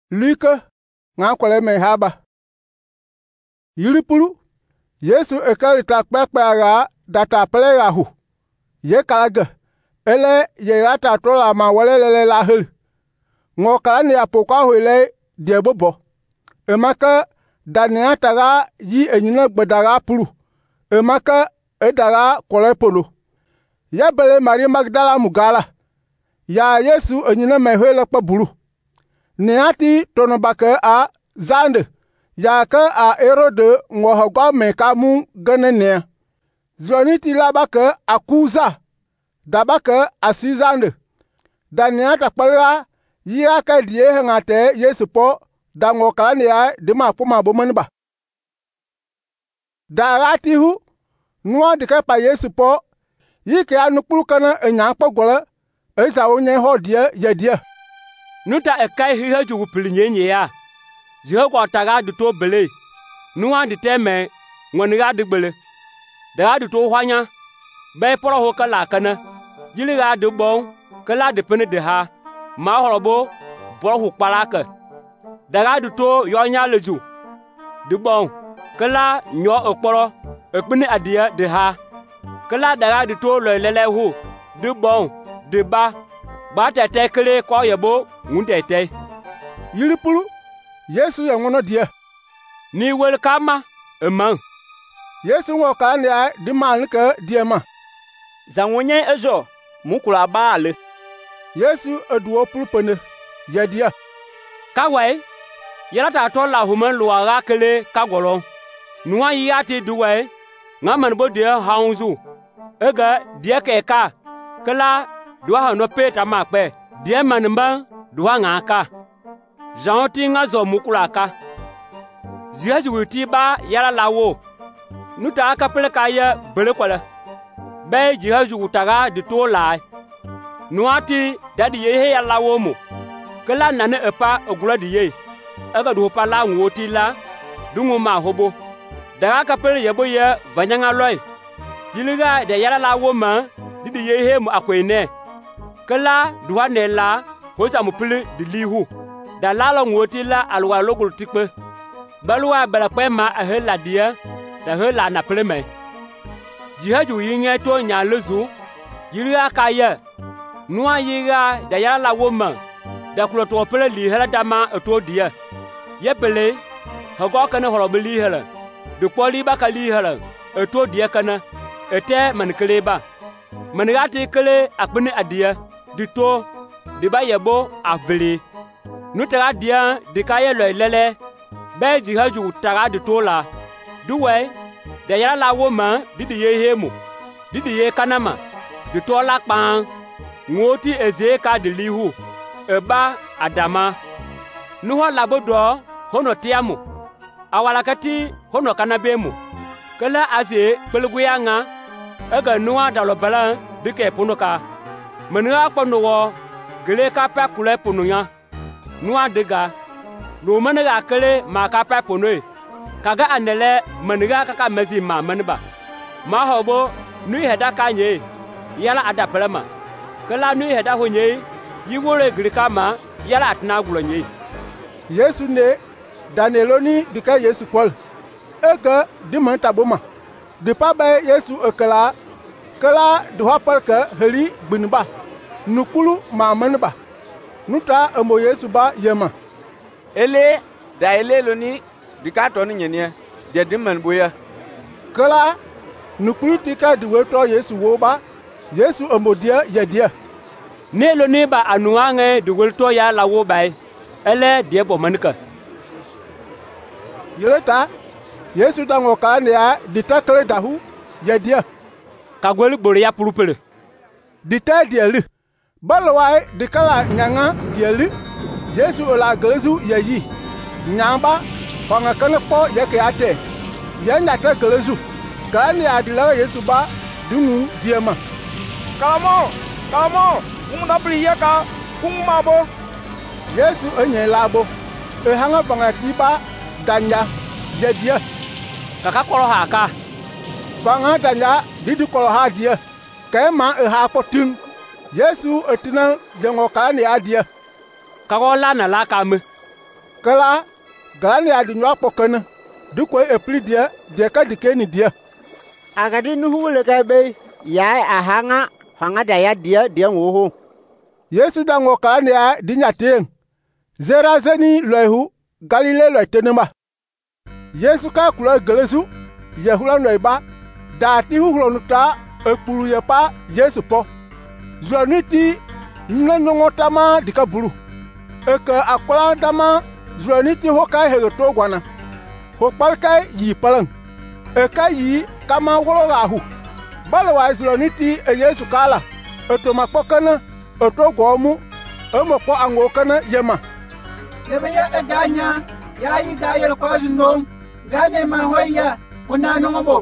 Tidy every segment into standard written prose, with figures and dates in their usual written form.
Luke nga kwale me haba. Yiripuru Yesu ekalita kpekpe aga data pele yahu. Ye kalaga ele ye rata tola ma wale lele la hel. Ngo kala ni apoka hoile die bobo. Emaka dania taga yi enyina gbedara puru. Emaka edara kole polo. Ya bele Maria Magdala mugala. Ya Yesu enyina mehwele kwa buru. Niati tonobake a zande. Ya ka a Herode ngohogwa meka mu gane ne. Zloniti labake akuza. Dabake asizande. Daniata kpalra yira ka die hangate Yesu po da ngokala ne ya de ma poma bomanba. Darati hu nuwa de pa Yesu po yike anukulu kana enya kpogole eza onye ho die yedie. Nuta ekai hihe jugu pilinyenye ya. Jihe kwa taga duto bele. Nuwa di teme ngoniga di bele. Daga duto hwanya. Bay poro ho kala kana. Jili ga di bon kala di pene de ha. Ma horobo poro ho kpalaka. Daga duto yonya leju. Di bon kala nyo okporo ekpene adia de ha. Kala daga duto lele hu. Di bon di ba. Ba tete kele ko yebo ngundete. Yiripuru Yesu ya ngono dia. Ni wel kama emang. Yesu ngo ka ne di man ke dia ma. Zanwonye ejo mukula baale. Yesu eduo pulpene ya dia. Kawai yala ta to la human luara kele kagolon. Nuwa yati duwe ngaman bo dia haunzu. Ega dia keka kala dua hano peta makpe dia manamba dua ngaka Jean tinga zo mukulaka Ziaji wuti ba yala lawo nuta aka pele kaya bele kwala be jihaju utaga de to lai nuati dadi ye ya lawo mo kala nane epa ogula di ye aga do pa la ngoti la dungu ma hobo daga aka pele yebo ye vanyanga loy yiliga de yala lawo ma didi ye he mu akwene kala duwa ne la hoja mupili dilihu da lalo ngoti la alwa logul tikpe balwa balakwe ma ahela dia da hela na pleme jihaju yinye to nya lezu yiri aka ye nuwa yiga da yala woma da kuloto pele li hela dama to dia ye pele hogo kana horobili hela de poli bakali hela to dia kana ete mankeleba manigati kele akbene adia dito diba yebo aveli nutara dia dikaye lele be jihaju tara dito la duwe de yala la woma didi ye hemu didi ye kanama dito la pan ngoti eze ka dilihu eba adama nuho labodo hono tiamu awalakati hono kanabemu kala aze pelguyanga aga nuwa dalobala dike punuka menga kponuwo gele ka pa kule pununya nuwa dega no menga kele ma ka pa punue kaga anele menga kaka mezi ma menba ma hobo nui heda kanye yala ada pelema kala nui heda honye yiwore grika ma yala atna gulonye Yesu ne daneloni dika Yesu kwal ega dimanta boma de pa ba Yesu ekala kala duha parka heli binba nukulu ma manba nuta emo Yesu ba yema Ele da ele loni dikato ni nyene de dimman boya kala nukulu tika duwe to Yesu wo ba Yesu emo dia yedia ne lo ne ba anuange duwe to ya lawo bai ele die bo manika yeleta Yesu dango ka ne ya ditakle dahu yedia kagweli gboro ya purupere dita dieli balwai dikala nyanga dieli Yesu ola gelezu yeyi nyamba panga kana po yake ate yenya ta gelezu kani adila Yesu ba dungu diema kamo umna pli yaka kumabo Yesu enye labo hanga panga tiba danya yedia kaka koro haka panga danya didi kolo ha dia kema ha potin Yesu etina jengo kani adia kago la na la kame Kala galani adi nywa pokana duko epli dia ka dikeni dia agadi nuhu le ka be ya ahanga hanga daya dia wo Yesu da ngo kalani ya dinyateng zera zeni loihu Galile loitenema Yesu ka kula gelesu yehula noiba dati hulonuta ekpuru yepa Yesu po zloniti nyongotama dikaburu eka akwala dama zloniti hoka hegeto gwana hokpalka yi palang eka yi kama wologahu balwa zloniti Yesu kala etoma pokana otogomu emoko angokana yema Lebaya aganya ya yi gayel ko zinom gane ma hoya unano ngobo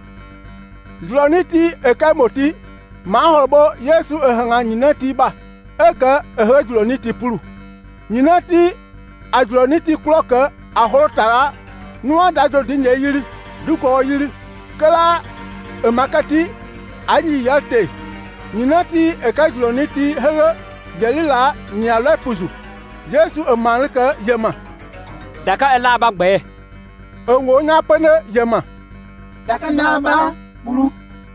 zloniti eka moti ma hobo Yesu ehanga nyinati ba eka zloniti puru nyinati azloniti kloka ahorotara nuwa dazo dinye yiri duko yiri kala emakati anyi yalte nyinati eka zloniti hege yelila nyale puzu Yesu emalika yema daka ela ba gbe onwo nya pene yema daka na ba bulu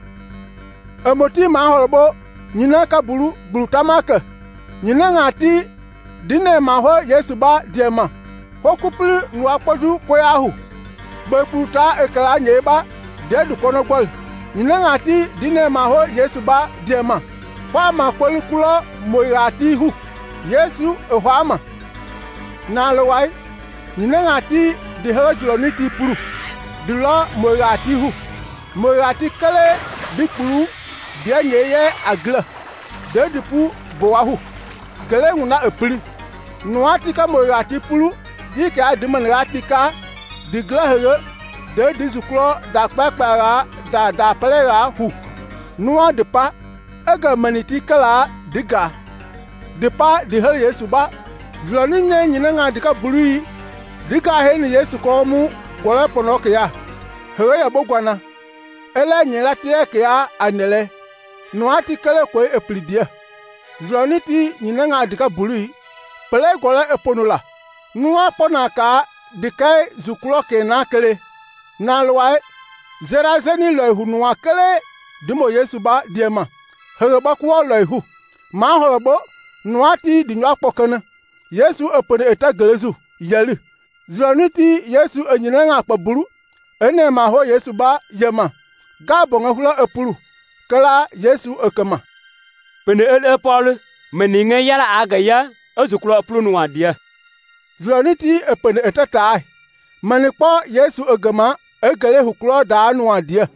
emoti ma horobo nyina ka bulu tamaka nyina ngati dine ma ho Yesu ba diema hokupli nu apodu koyahu beputa ekala nyeba dedu kono gol nyina ngati dine ma ho Yesu ba diema kwa ma kolikulo moyati hu Yesu ehwama na lowai nyina ngati de hejloniti puru dilo moyati hu moyati kale dipuru de nyeye agla de dipu boahu kale nguna epri nuati ka moyati puru yike adimon ratika digla hele de dizuklo da kpakpara da pelera hu nuwa depa ega maniti kala diga depa de he Yesu ba zloni nyina nga dika buru dika he ni Yesu ko mu gore ponok ya he ya bogwana ele nyira tie kia anele nuati kale ko eplidia zloni ti nyina nga dika buru pele gore eponula nuwa ponaka dikai zuklo ke na kele na lwa zera zeni lo hunuwa kele dimo Yesu ba diema he ba ko lo hu ma horobo nuati dinwa pokana Yesu epone eta gelezu yali zloniti Yesu enyina nga kpaburu ene ma ho Yesu ba yema gabo nga hula epuru kala Yesu ekema pene ele Paul meninge yala agaya azuklo epuru nuadia zloniti epone eta tai manikpo Yesu egema egele huklo da nuadia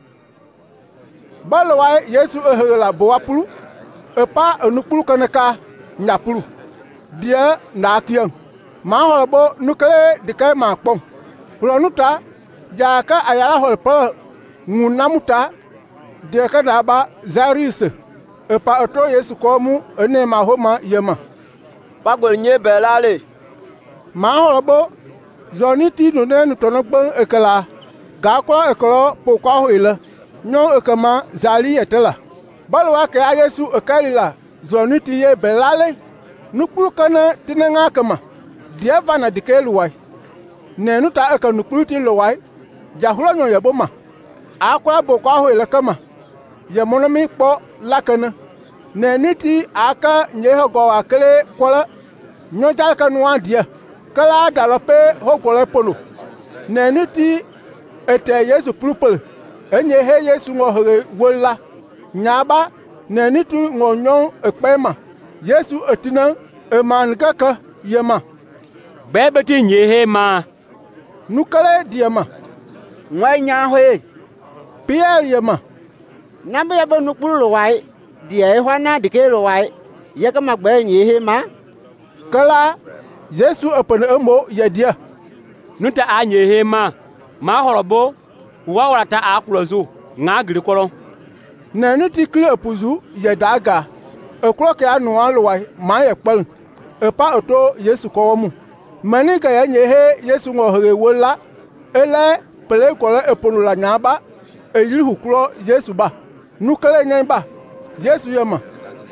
balwa Yesu ehela boapuru epa enupuru kanaka nyapuru dia na kiyan ma hobo nukale dikai ma pom plonuta ya ka ayala holpa ngunamuta dia ka daba zaris epa oto Yesu komu ene ma homa yema bagol nye belale ma hobo zoniti no ne nutono gban ekala ga ko ekolo pokwa hoile nyo ekama zali etela balwa ka Yesu ekalila zoniti ye belale nukulu kana tinanga kama dia vana dikeluwai nenu ta eka nukulu ti lowai jahula nyo yaboma akwa bokwa hoile kama ya monomi kpo lakana nenu ti aka nyeho go akele kola nyo jalka nuwa dia kala dalope hogole polo nenu ti ete Yesu plupel enye he Yesu ngohere wola nyaba nenu tu ngonyo ekpema Yesu etina eman kaka yema bebeti nyehe ma nukale diema nwanya hoe Pierre yema nambe ya bonu kulu wai dia ehwana dikelo wai yaka magbe nyehe ma kala Yesu epene emo yadia nuta anyehe ma horobo wawata aklozo ngagri kolon na nuti kle epuzu yadaga ekloke anu alwai ma yekpal epa oto Yesu komu maniga ya nyehe Yesu ngohere wola ele pele kola eponula nyaba eyiri huklo Yesu ba nukele nyamba Yesu yema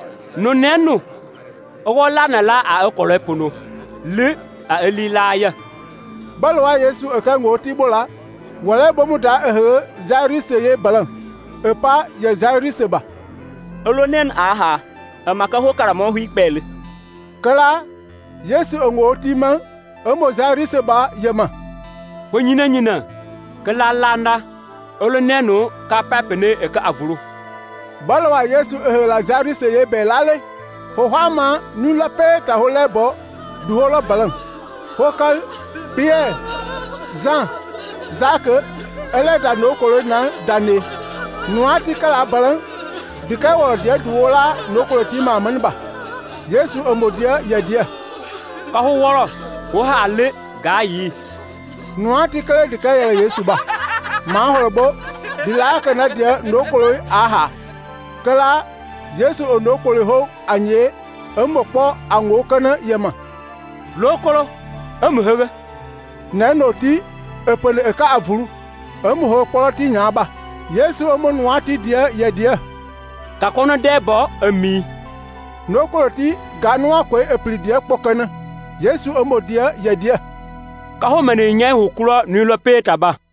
no nenu owola na la a ekolo epono le a elilaya Balwa Yesu eka ngoti bola wala bomu da Jairus ye balan epa ye Jairus ba olonen aha amaka ho karamo hu ikpele kala Yesu ngoti man amo Jairus ba yema bo nyina kala landa olonenu ka papene eka avuru Balwa Yesu la Jairus ye belale ho hama nula pe ta holebo du holo balan hokal Pierre Jean Jacques ele da no kolo na dane nuati kala balan dika wo dia duola no kolo ti ma manba Yesu omodia ya dia ka ho woro ho ha le ga yi nuati kala dika ya Yesu ba ma horobo dila kana dia no kolo aha kala Yesu ono kolo ho anye emopo anwo kana yema lokolo amuhege na noti epele eka avuru amuho poloti nyaba Yesu omonuati dia ye dia ka kono debo ami nokoloti ganua kwe epli dia pokana Yesu omodia ye dia ka ho mane nyai hukuro ni lo peta ba